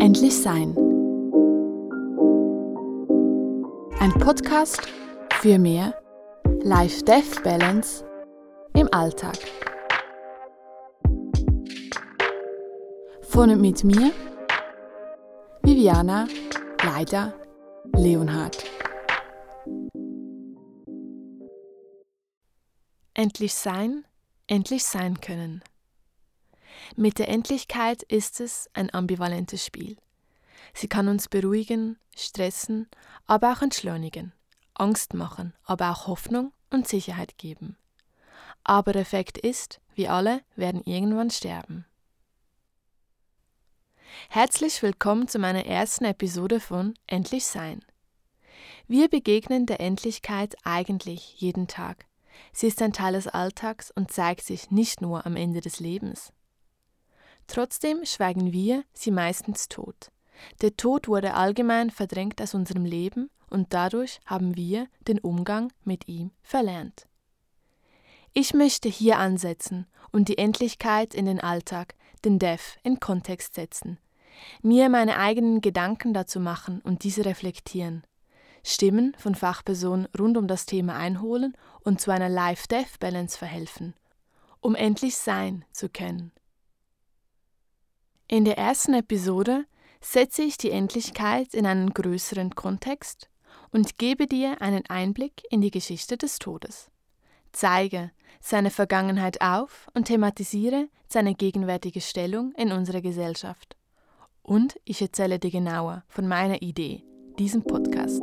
Endlich Sein. Ein Podcast für mehr Life-Death-Balance im Alltag. Von und mit mir, Viviana Leider Leonhardt. Endlich sein können. Mit der Endlichkeit ist es ein ambivalentes Spiel. Sie kann uns beruhigen, stressen, aber auch entschleunigen, Angst machen, aber auch Hoffnung und Sicherheit geben. Aber der Fakt ist, wir alle werden irgendwann sterben. Herzlich willkommen zu meiner ersten Episode von Endlich Sein. Wir begegnen der Endlichkeit eigentlich jeden Tag. Sie ist ein Teil des Alltags und zeigt sich nicht nur am Ende des Lebens. Trotzdem schweigen wir sie meistens tot. Der Tod wurde allgemein verdrängt aus unserem Leben und dadurch haben wir den Umgang mit ihm verlernt. Ich möchte hier ansetzen und die Endlichkeit in den Alltag, den Death, in Kontext setzen, mir meine eigenen Gedanken dazu machen und diese reflektieren, Stimmen von Fachpersonen rund um das Thema einholen und zu einer Life-Death-Balance verhelfen, um endlich sein zu können. In der ersten Episode setze ich die Endlichkeit in einen größeren Kontext und gebe dir einen Einblick in die Geschichte des Todes, zeige seine Vergangenheit auf und thematisiere seine gegenwärtige Stellung in unserer Gesellschaft. Und ich erzähle dir genauer von meiner Idee, diesem Podcast.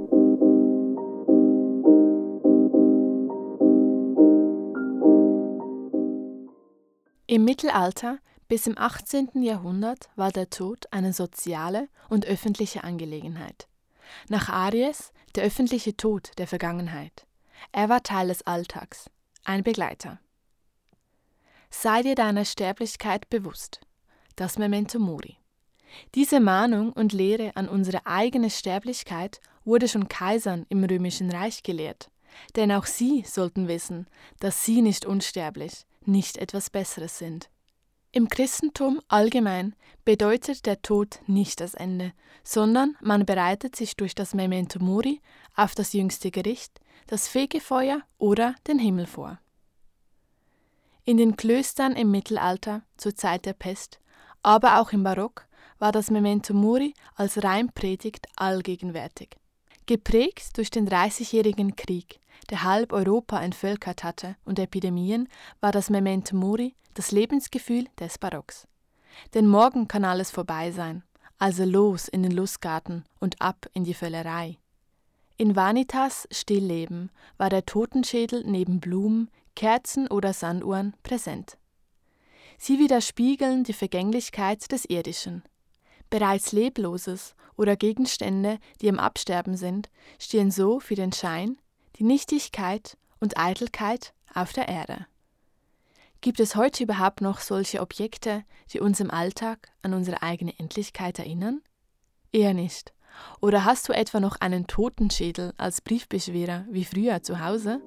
Im Mittelalter bis im 18. Jahrhundert war der Tod eine soziale und öffentliche Angelegenheit. Nach Aries der öffentliche Tod der Vergangenheit. Er war Teil des Alltags, ein Begleiter. Sei dir deiner Sterblichkeit bewusst. Das Memento Mori. Diese Mahnung und Lehre an unsere eigene Sterblichkeit wurde schon Kaisern im Römischen Reich gelehrt, denn auch sie sollten wissen, dass sie nicht unsterblich, nicht etwas Besseres sind. Im Christentum allgemein bedeutet der Tod nicht das Ende, sondern man bereitet sich durch das Memento Mori auf das jüngste Gericht, das Fegefeuer oder den Himmel vor. In den Klöstern im Mittelalter, zur Zeit der Pest, aber auch im Barock, war das Memento Mori als Reimpredigt allgegenwärtig. Geprägt durch den 30-jährigen Krieg, der halb Europa entvölkert hatte, und Epidemien, war das Memento Mori das Lebensgefühl des Barocks. Denn morgen kann alles vorbei sein, also los in den Lustgarten und ab in die Völlerei. In Vanitas Stillleben war der Totenschädel neben Blumen, Kerzen oder Sanduhren präsent. Sie widerspiegeln die Vergänglichkeit des Irdischen. Bereits Lebloses oder Gegenstände, die am Absterben sind, stehen so für den Schein, die Nichtigkeit und Eitelkeit auf der Erde. Gibt es heute überhaupt noch solche Objekte, die uns im Alltag an unsere eigene Endlichkeit erinnern? Eher nicht. Oder hast du etwa noch einen Totenschädel als Briefbeschwerer wie früher zu Hause?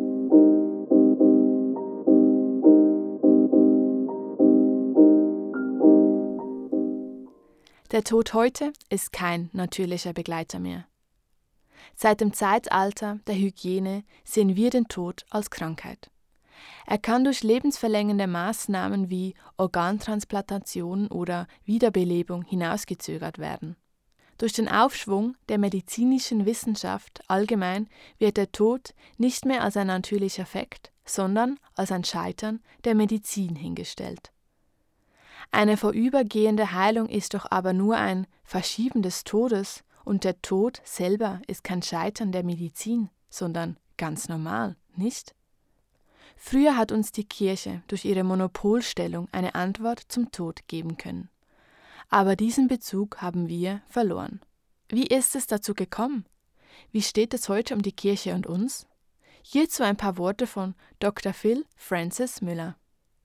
Der Tod heute ist kein natürlicher Begleiter mehr. Seit dem Zeitalter der Hygiene sehen wir den Tod als Krankheit. Er kann durch lebensverlängernde Maßnahmen wie Organtransplantation oder Wiederbelebung hinausgezögert werden. Durch den Aufschwung der medizinischen Wissenschaft allgemein wird der Tod nicht mehr als ein natürlicher Fakt, sondern als ein Scheitern der Medizin hingestellt. Eine vorübergehende Heilung ist doch aber nur ein Verschieben des Todes und der Tod selber ist kein Scheitern der Medizin, sondern ganz normal, nicht? Früher hat uns die Kirche durch ihre Monopolstellung eine Antwort zum Tod geben können. Aber diesen Bezug haben wir verloren. Wie ist es dazu gekommen? Wie steht es heute um die Kirche und uns? Hierzu ein paar Worte von Dr. Phil Francis Müller.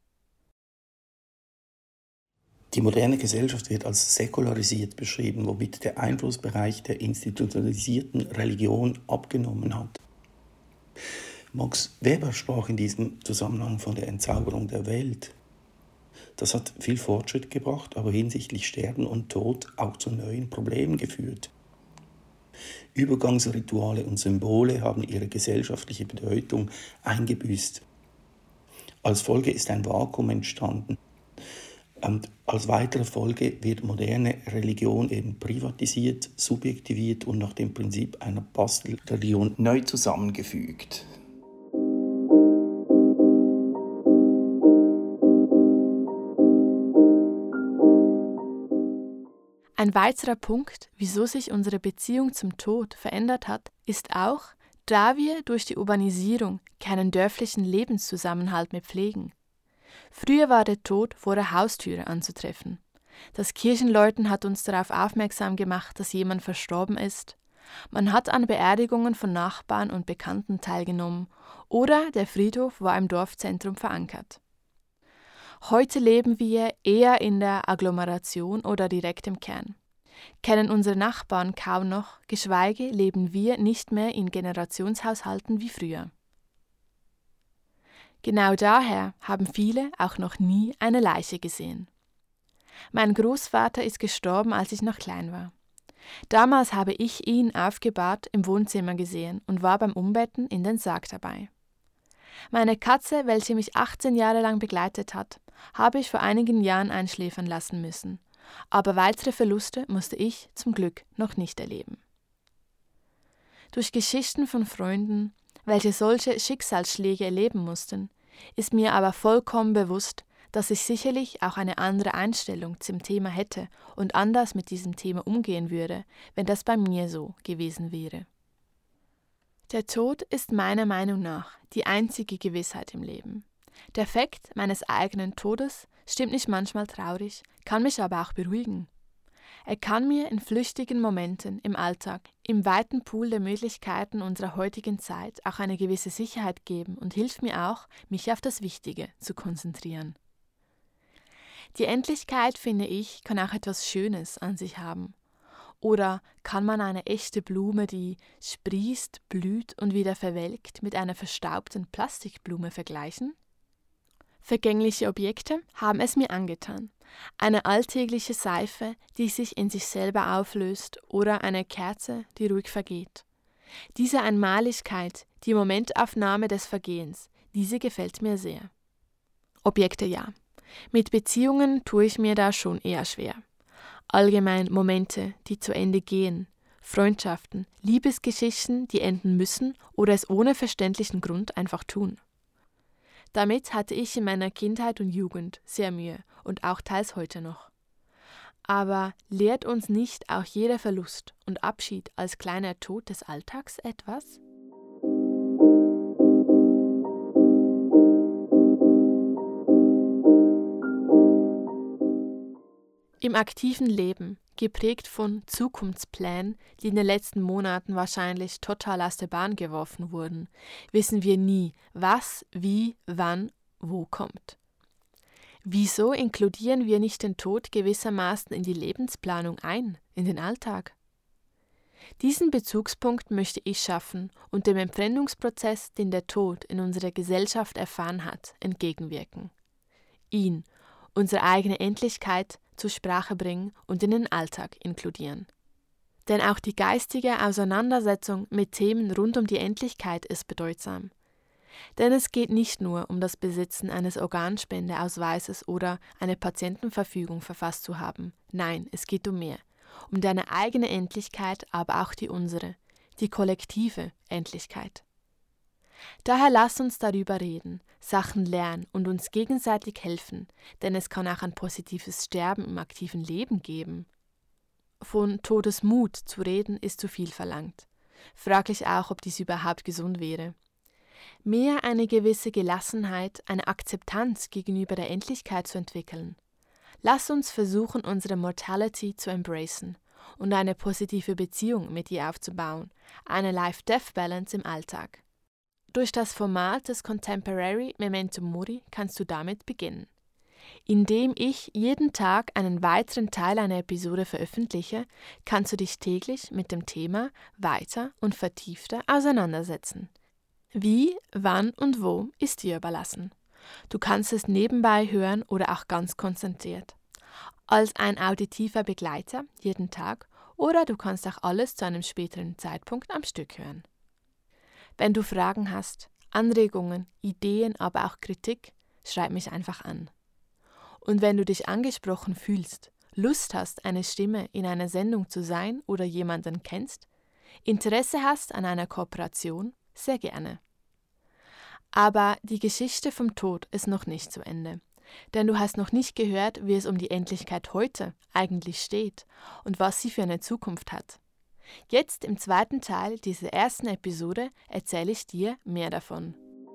Die moderne Gesellschaft wird als säkularisiert beschrieben, womit der Einflussbereich der institutionalisierten Religion abgenommen hat. Max Weber sprach in diesem Zusammenhang von der Entzauberung der Welt. Das hat viel Fortschritt gebracht, aber hinsichtlich Sterben und Tod auch zu neuen Problemen geführt. Übergangsrituale und Symbole haben ihre gesellschaftliche Bedeutung eingebüßt. Als Folge ist ein Vakuum entstanden. Und als weitere Folge wird moderne Religion eben privatisiert, subjektiviert und nach dem Prinzip einer Bastelreligion neu zusammengefügt. Ein weiterer Punkt, wieso sich unsere Beziehung zum Tod verändert hat, ist auch, da wir durch die Urbanisierung keinen dörflichen Lebenszusammenhalt mehr pflegen. Früher war der Tod vor der Haustüre anzutreffen. Das Kirchenläuten hat uns darauf aufmerksam gemacht, dass jemand verstorben ist. Man hat an Beerdigungen von Nachbarn und Bekannten teilgenommen oder der Friedhof war im Dorfzentrum verankert. Heute leben wir eher in der Agglomeration oder direkt im Kern. Kennen unsere Nachbarn kaum noch, geschweige leben wir nicht mehr in Generationshaushalten wie früher. Genau daher haben viele auch noch nie eine Leiche gesehen. Mein Großvater ist gestorben, als ich noch klein war. Damals habe ich ihn aufgebahrt im Wohnzimmer gesehen und war beim Umbetten in den Sarg dabei. Meine Katze, welche mich 18 Jahre lang begleitet hat, habe ich vor einigen Jahren einschläfern lassen müssen, aber weitere Verluste musste ich zum Glück noch nicht erleben. Durch Geschichten von Freunden, welche solche Schicksalsschläge erleben mussten, ist mir aber vollkommen bewusst, dass ich sicherlich auch eine andere Einstellung zum Thema hätte und anders mit diesem Thema umgehen würde, wenn das bei mir so gewesen wäre. Der Tod ist meiner Meinung nach die einzige Gewissheit im Leben. Der Fakt meines eigenen Todes stimmt mich manchmal traurig, kann mich aber auch beruhigen. Er kann mir in flüchtigen Momenten im Alltag, im weiten Pool der Möglichkeiten unserer heutigen Zeit auch eine gewisse Sicherheit geben und hilft mir auch, mich auf das Wichtige zu konzentrieren. Die Endlichkeit, finde ich, kann auch etwas Schönes an sich haben. Oder kann man eine echte Blume, die sprießt, blüht und wieder verwelkt, mit einer verstaubten Plastikblume vergleichen? Vergängliche Objekte haben es mir angetan. Eine alltägliche Seife, die sich in sich selber auflöst, oder eine Kerze, die ruhig vergeht. Diese Einmaligkeit, die Momentaufnahme des Vergehens, diese gefällt mir sehr. Objekte ja. Mit Beziehungen tue ich mir da schon eher schwer. Allgemein Momente, die zu Ende gehen, Freundschaften, Liebesgeschichten, die enden müssen oder es ohne verständlichen Grund einfach tun. Damit hatte ich in meiner Kindheit und Jugend sehr Mühe und auch teils heute noch. Aber lehrt uns nicht auch jeder Verlust und Abschied als kleiner Tod des Alltags etwas? Im aktiven Leben, geprägt von Zukunftsplänen, die in den letzten Monaten wahrscheinlich total aus der Bahn geworfen wurden, wissen wir nie, was, wie, wann, wo kommt. Wieso inkludieren wir nicht den Tod gewissermaßen in die Lebensplanung ein, in den Alltag? Diesen Bezugspunkt möchte ich schaffen und dem Entfremdungsprozess, den der Tod in unserer Gesellschaft erfahren hat, entgegenwirken. Ihn, unsere eigene Endlichkeit, zur Sprache bringen und in den Alltag inkludieren. Denn auch die geistige Auseinandersetzung mit Themen rund um die Endlichkeit ist bedeutsam. Denn es geht nicht nur um das Besitzen eines Organspendeausweises oder eine Patientenverfügung verfasst zu haben. Nein, es geht um mehr. Um deine eigene Endlichkeit, aber auch die unsere, die kollektive Endlichkeit. Daher lass uns darüber reden, Sachen lernen und uns gegenseitig helfen, denn es kann auch ein positives Sterben im aktiven Leben geben. Von Todesmut zu reden ist zu viel verlangt. Fraglich auch, ob dies überhaupt gesund wäre. Mehr eine gewisse Gelassenheit, eine Akzeptanz gegenüber der Endlichkeit zu entwickeln. Lass uns versuchen, unsere Mortality zu embracen und eine positive Beziehung mit ihr aufzubauen, eine Life-Death-Balance im Alltag. Durch das Format des Contemporary Memento Mori kannst du damit beginnen. Indem ich jeden Tag einen weiteren Teil einer Episode veröffentliche, kannst du dich täglich mit dem Thema weiter und vertiefter auseinandersetzen. Wie, wann und wo ist dir überlassen. Du kannst es nebenbei hören oder auch ganz konzentriert. Als ein auditiver Begleiter jeden Tag oder du kannst auch alles zu einem späteren Zeitpunkt am Stück hören. Wenn du Fragen hast, Anregungen, Ideen, aber auch Kritik, schreib mich einfach an. Und wenn du dich angesprochen fühlst, Lust hast, eine Stimme in einer Sendung zu sein oder jemanden kennst, Interesse hast an einer Kooperation, sehr gerne. Aber die Geschichte vom Tod ist noch nicht zu Ende, denn du hast noch nicht gehört, wie es um die Endlichkeit heute eigentlich steht und was sie für eine Zukunft hat. Jetzt im zweiten Teil dieser ersten Episode erzähle ich dir mehr davon.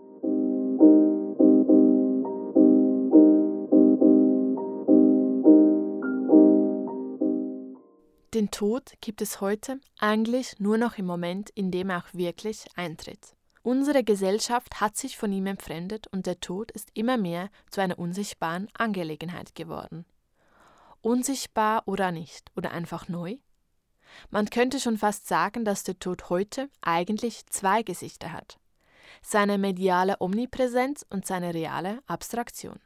Den Tod gibt es heute eigentlich nur noch im Moment, in dem er auch wirklich eintritt. Unsere Gesellschaft hat sich von ihm entfremdet und der Tod ist immer mehr zu einer unsichtbaren Angelegenheit geworden. Unsichtbar oder nicht, oder einfach neu? Man könnte schon fast sagen, dass der Tod heute eigentlich zwei Gesichter hat. Seine mediale Omnipräsenz und seine reale Abstraktion.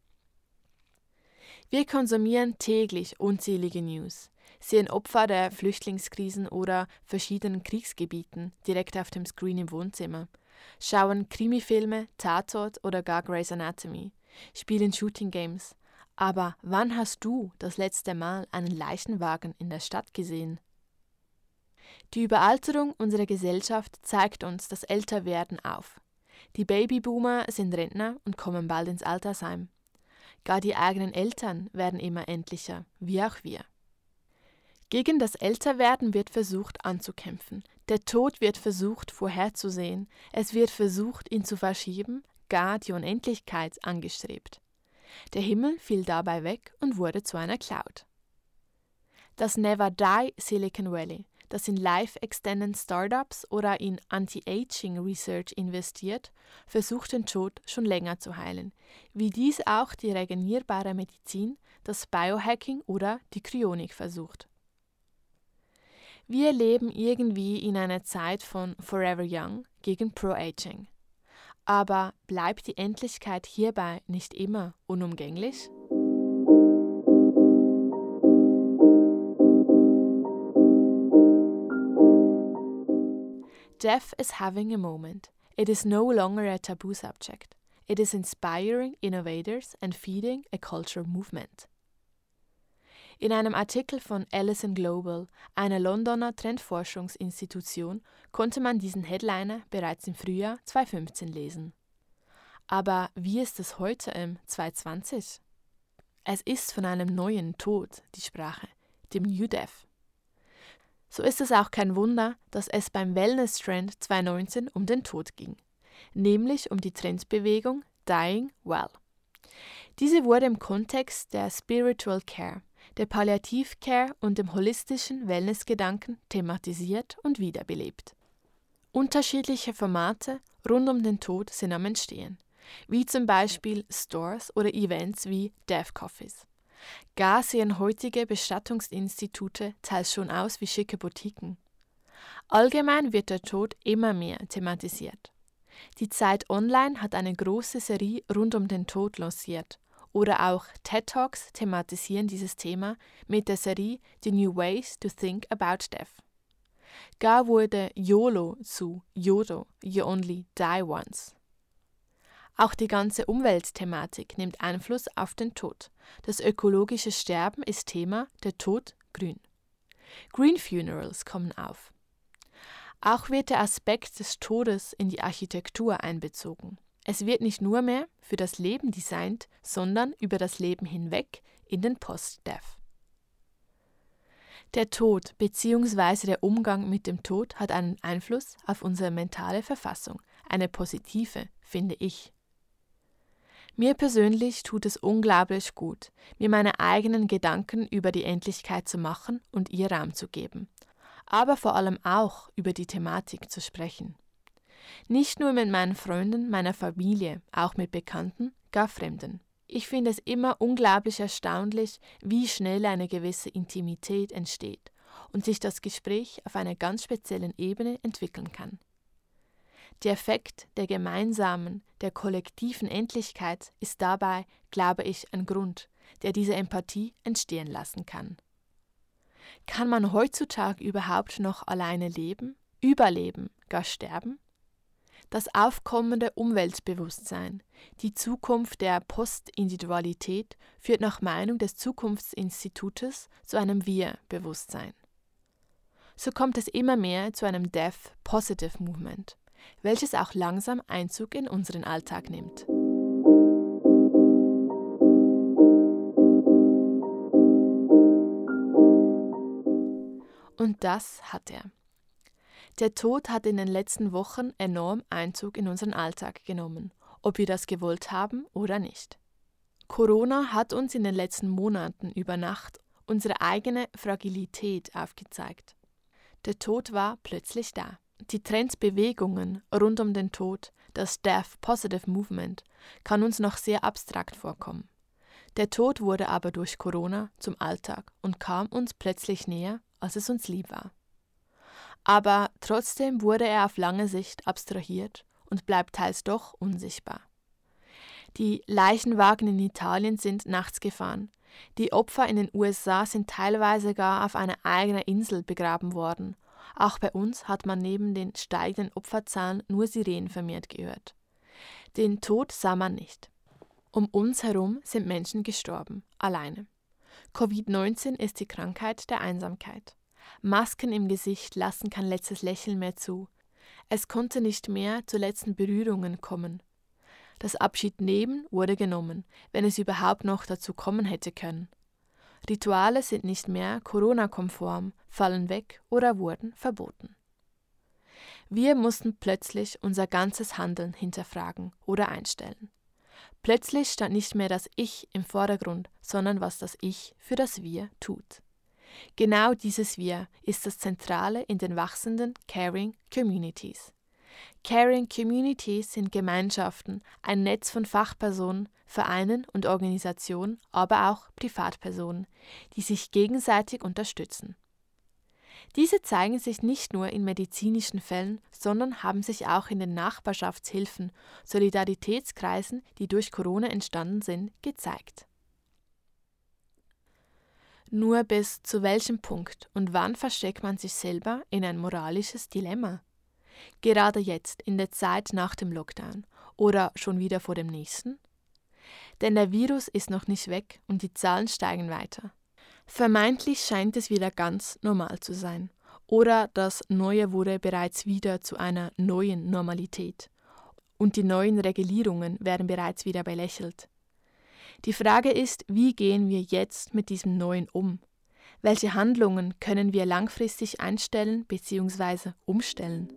Wir konsumieren täglich unzählige News, sehen Opfer der Flüchtlingskrisen oder verschiedenen Kriegsgebieten direkt auf dem Screen im Wohnzimmer, schauen Krimifilme, Tatort oder gar Grey's Anatomy, spielen Shooting Games. Aber wann hast du das letzte Mal einen Leichenwagen in der Stadt gesehen? Die Überalterung unserer Gesellschaft zeigt uns das Älterwerden auf. Die Babyboomer sind Rentner und kommen bald ins Altersheim. Gar die eigenen Eltern werden immer endlicher, wie auch wir. Gegen das Älterwerden wird versucht anzukämpfen. Der Tod wird versucht vorherzusehen. Es wird versucht, ihn zu verschieben, gar die Unendlichkeit angestrebt. Der Himmel fiel dabei weg und wurde zu einer Cloud. Das Never Die Silicon Valley, das in Life-Extended Startups oder in Anti-Aging Research investiert, versucht den Tod schon länger zu heilen, wie dies auch die regenierbare Medizin, das Biohacking oder die Kryonik versucht. Wir leben irgendwie in einer Zeit von Forever Young gegen Pro-Aging. Aber bleibt die Endlichkeit hierbei nicht immer unumgänglich? Death is having a moment. It is no longer a taboo subject. It is inspiring innovators and feeding a cultural movement. In einem Artikel von Allison Global, einer Londoner Trendforschungsinstitution, konnte man diesen Headliner bereits im Frühjahr 2015 lesen. Aber wie ist es heute im 2020? Es ist von einem neuen Tod die Sprache, dem New Death. So ist es auch kein Wunder, dass es beim Wellness-Trend 2019 um den Tod ging, nämlich um die Trendbewegung Dying Well. Diese wurde im Kontext der Spiritual Care, der Palliativcare und dem holistischen Wellnessgedanken thematisiert und wiederbelebt. Unterschiedliche Formate rund um den Tod sind am Entstehen, wie zum Beispiel Stores oder Events wie Death Coffees. Gar sehen heutige Bestattungsinstitute teils schon aus wie schicke Boutiquen. Allgemein wird der Tod immer mehr thematisiert. Die Zeit Online hat eine große Serie rund um den Tod lanciert. Oder auch TED Talks thematisieren dieses Thema mit der Serie The New Ways to Think About Death. Gar wurde YOLO zu YODO, You Only Die Once. Auch die ganze Umweltthematik nimmt Einfluss auf den Tod. Das ökologische Sterben ist Thema, der Tod grün. Green Funerals kommen auf. Auch wird der Aspekt des Todes in die Architektur einbezogen. Es wird nicht nur mehr für das Leben designt, sondern über das Leben hinweg in den Post-Death. Der Tod bzw. der Umgang mit dem Tod hat einen Einfluss auf unsere mentale Verfassung, eine positive, finde ich. Mir persönlich tut es unglaublich gut, mir meine eigenen Gedanken über die Endlichkeit zu machen und ihr Raum zu geben, aber vor allem auch über die Thematik zu sprechen. Nicht nur mit meinen Freunden, meiner Familie, auch mit Bekannten, gar Fremden. Ich finde es immer unglaublich erstaunlich, wie schnell eine gewisse Intimität entsteht und sich das Gespräch auf einer ganz speziellen Ebene entwickeln kann. Der Effekt der gemeinsamen, der kollektiven Endlichkeit ist dabei, glaube ich, ein Grund, der diese Empathie entstehen lassen kann. Kann man heutzutage überhaupt noch alleine leben, überleben, gar sterben? Das aufkommende Umweltbewusstsein, die Zukunft der Postindividualität führt nach Meinung des Zukunftsinstitutes zu einem Wir-Bewusstsein. So kommt es immer mehr zu einem Death Positive Movement, welches auch langsam Einzug in unseren Alltag nimmt. Und das hat er. Der Tod hat in den letzten Wochen enorm Einzug in unseren Alltag genommen, ob wir das gewollt haben oder nicht. Corona hat uns in den letzten Monaten über Nacht unsere eigene Fragilität aufgezeigt. Der Tod war plötzlich da. Die Trendbewegungen rund um den Tod, das Death Positive Movement, kann uns noch sehr abstrakt vorkommen. Der Tod wurde aber durch Corona zum Alltag und kam uns plötzlich näher, als es uns lieb war. Aber trotzdem wurde er auf lange Sicht abstrahiert und bleibt teils doch unsichtbar. Die Leichenwagen in Italien sind nachts gefahren. Die Opfer in den USA sind teilweise gar auf einer eigenen Insel begraben worden. Auch bei uns hat man neben den steigenden Opferzahlen nur Sirenen vermehrt gehört. Den Tod sah man nicht. Um uns herum sind Menschen gestorben, alleine. Covid-19 ist die Krankheit der Einsamkeit. Masken im Gesicht lassen kein letztes Lächeln mehr zu. Es konnte nicht mehr zu letzten Berührungen kommen. Das Abschiednehmen wurde genommen, wenn es überhaupt noch dazu kommen hätte können. Rituale sind nicht mehr Corona-konform, fallen weg oder wurden verboten. Wir mussten plötzlich unser ganzes Handeln hinterfragen oder einstellen. Plötzlich stand nicht mehr das Ich im Vordergrund, sondern was das Ich für das Wir tut. Genau dieses Wir ist das Zentrale in den wachsenden Caring Communities. Caring Communities sind Gemeinschaften, ein Netz von Fachpersonen, Vereinen und Organisationen, aber auch Privatpersonen, die sich gegenseitig unterstützen. Diese zeigen sich nicht nur in medizinischen Fällen, sondern haben sich auch in den Nachbarschaftshilfen, Solidaritätskreisen, die durch Corona entstanden sind, gezeigt. Nur bis zu welchem Punkt und wann versteckt man sich selber in ein moralisches Dilemma? Gerade jetzt, in der Zeit nach dem Lockdown oder schon wieder vor dem nächsten? Denn der Virus ist noch nicht weg und die Zahlen steigen weiter. Vermeintlich scheint es wieder ganz normal zu sein. Oder das Neue wurde bereits wieder zu einer neuen Normalität. Und die neuen Regulierungen werden bereits wieder belächelt. Die Frage ist, wie gehen wir jetzt mit diesem Neuen um? Welche Handlungen können wir langfristig einstellen bzw. umstellen?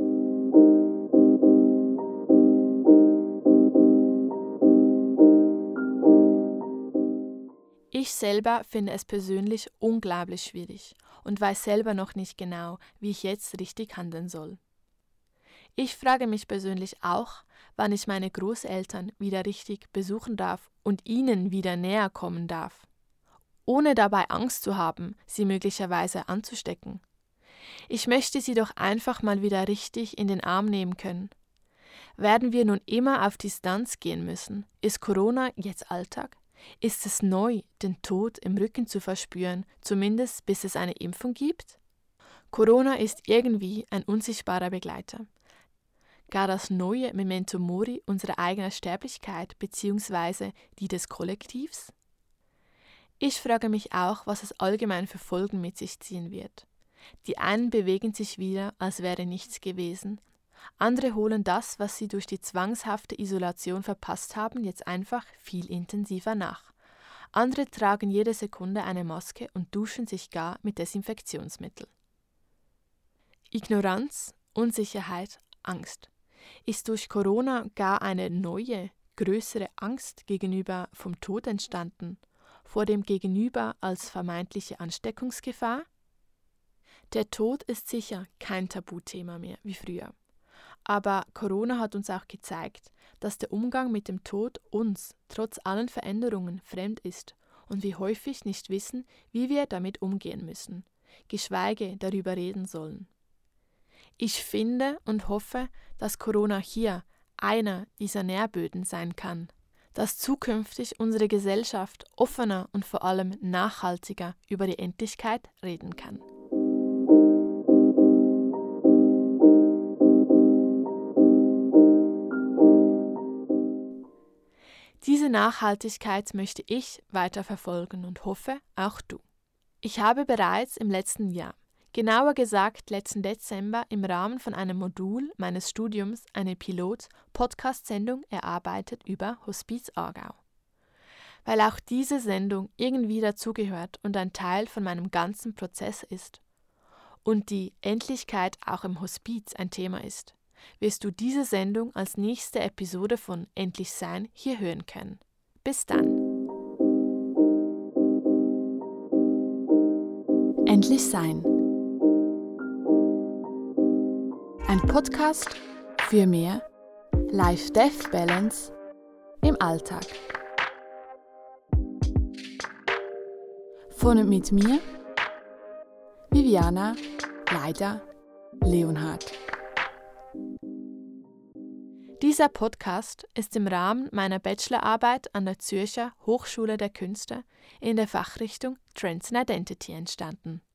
Ich selber finde es persönlich unglaublich schwierig und weiß selber noch nicht genau, wie ich jetzt richtig handeln soll. Ich frage mich persönlich auch, wann ich meine Großeltern wieder richtig besuchen darf und ihnen wieder näher kommen darf, ohne dabei Angst zu haben, sie möglicherweise anzustecken. Ich möchte sie doch einfach mal wieder richtig in den Arm nehmen können. Werden wir nun immer auf Distanz gehen müssen? Ist Corona jetzt Alltag? Ist es neu, den Tod im Rücken zu verspüren, zumindest bis es eine Impfung gibt? Corona ist irgendwie ein unsichtbarer Begleiter. Gar das neue Memento Mori unserer eigenen Sterblichkeit bzw. die des Kollektivs? Ich frage mich auch, was es allgemein für Folgen mit sich ziehen wird. Die einen bewegen sich wieder, als wäre nichts gewesen. Andere holen das, was sie durch die zwangshafte Isolation verpasst haben, jetzt einfach viel intensiver nach. Andere tragen jede Sekunde eine Maske und duschen sich gar mit Desinfektionsmittel. Ignoranz, Unsicherheit, Angst. Ist durch Corona gar eine neue, größere Angst gegenüber vom Tod entstanden, vor dem Gegenüber als vermeintliche Ansteckungsgefahr? Der Tod ist sicher kein Tabuthema mehr wie früher. Aber Corona hat uns auch gezeigt, dass der Umgang mit dem Tod uns trotz allen Veränderungen fremd ist und wir häufig nicht wissen, wie wir damit umgehen müssen, geschweige darüber reden sollen. Ich finde und hoffe, dass Corona hier einer dieser Nährböden sein kann, dass zukünftig unsere Gesellschaft offener und vor allem nachhaltiger über die Endlichkeit reden kann. Diese Nachhaltigkeit möchte ich weiter verfolgen und hoffe, auch du. Ich habe bereits im letzten Jahr, genauer gesagt letzten Dezember, im Rahmen von einem Modul meines Studiums eine Pilot-Podcast-Sendung erarbeitet über Hospiz Aargau. Weil auch diese Sendung irgendwie dazugehört und ein Teil von meinem ganzen Prozess ist und die Endlichkeit auch im Hospiz ein Thema ist, wirst du diese Sendung als nächste Episode von Endlich Sein hier hören können. Bis dann! Endlich Sein. Ein Podcast für mehr Life-Death-Balance im Alltag. Von und mit mir, Viviana Leider-Leonhardt. Dieser Podcast ist im Rahmen meiner Bachelorarbeit an der Zürcher Hochschule der Künste in der Fachrichtung Trends and Identity entstanden.